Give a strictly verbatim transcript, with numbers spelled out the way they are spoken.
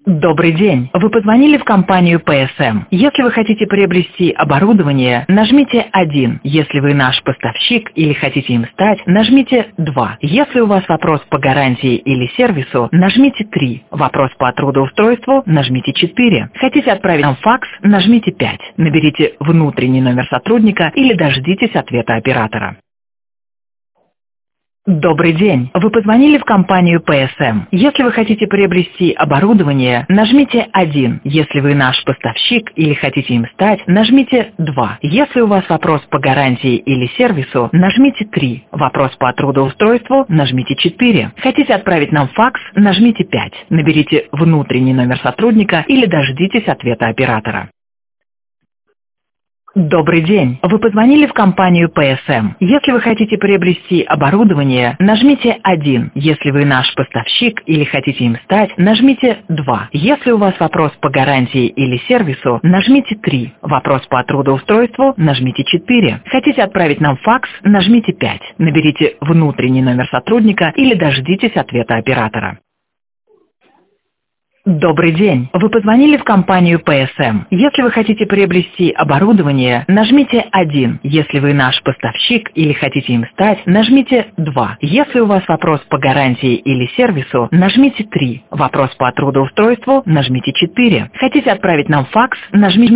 Добрый день. Вы позвонили в компанию Пэ Эс Эм. Если вы хотите приобрести оборудование, нажмите один. Если вы наш поставщик или хотите им стать, нажмите два. Если у вас вопрос по гарантии или сервису, нажмите три. Вопрос по трудоустройству, нажмите четыре. Хотите отправить нам факс, нажмите пять. Наберите внутренний номер сотрудника или дождитесь ответа оператора. Добрый день. Вы позвонили в компанию Пэ Эс Эм. Если вы хотите приобрести оборудование, нажмите один. Если вы наш поставщик или хотите им стать, нажмите два. Если у вас вопрос по гарантии или сервису, нажмите три. Вопрос по трудоустройству, нажмите четыре. Хотите отправить нам факс, нажмите пять. Наберите внутренний номер сотрудника или дождитесь ответа оператора. Добрый день. Вы позвонили в компанию Пэ Эс Эм. Если вы хотите приобрести оборудование, нажмите один. Если вы наш поставщик или хотите им стать, нажмите два. Если у вас вопрос по гарантии или сервису, нажмите три. Вопрос по трудоустройству, нажмите четыре. Хотите отправить нам факс, нажмите пять. Наберите внутренний номер сотрудника или дождитесь ответа оператора. Добрый день. Вы позвонили в компанию Пэ Эс Эм. Если вы хотите приобрести оборудование, нажмите один. Если вы наш поставщик или хотите им стать, нажмите два. Если у вас вопрос по гарантии или сервису, нажмите три. Вопрос по трудоустройству, нажмите четыре. Хотите отправить нам факс, нажмите